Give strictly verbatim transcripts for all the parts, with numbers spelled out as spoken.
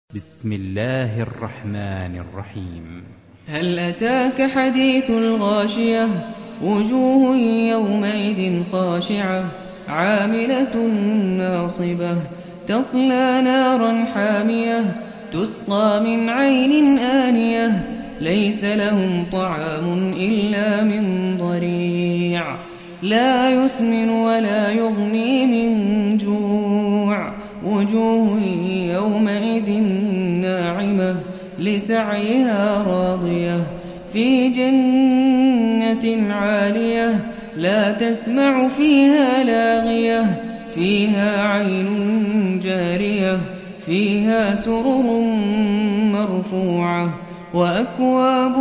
بسم الله الرحمن الرحيم. هل أتاك حديث الغاشية؟ وجوه يومئذ خاشعة عاملة ناصبة تصلى نارا حامية تسقى من عين آنية ليس لهم طعام إلا من ضريع لا يسمن ولا يغني من جوع وجوه يومئذ ناعمة لسعيها راضية في جنة عالية لا تسمع فيها لاغية فيها عين جارية فيها سرر مرفوعة وأكواب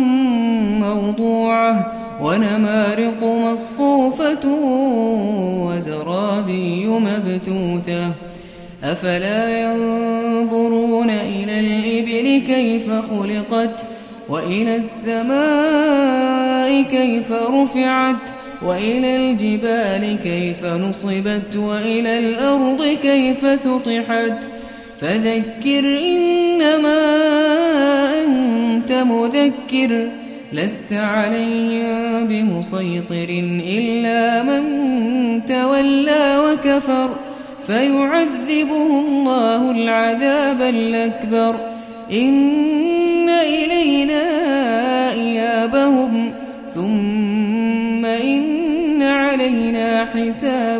موضوعة ونمارق مصفوفة وزرابي مبثوثة أفلا ينظرون إلى الإبل كيف خلقت وإلى السماء كيف رفعت وإلى الجبال كيف نصبت وإلى الأرض كيف سطحت فذكر إنما أنت مذكر لست عليهم بمسيطر إلا من تولى وكفر فيعذبه الله العذاب الأكبر إن إلينا إيابهم ثم إن علينا حسابهم.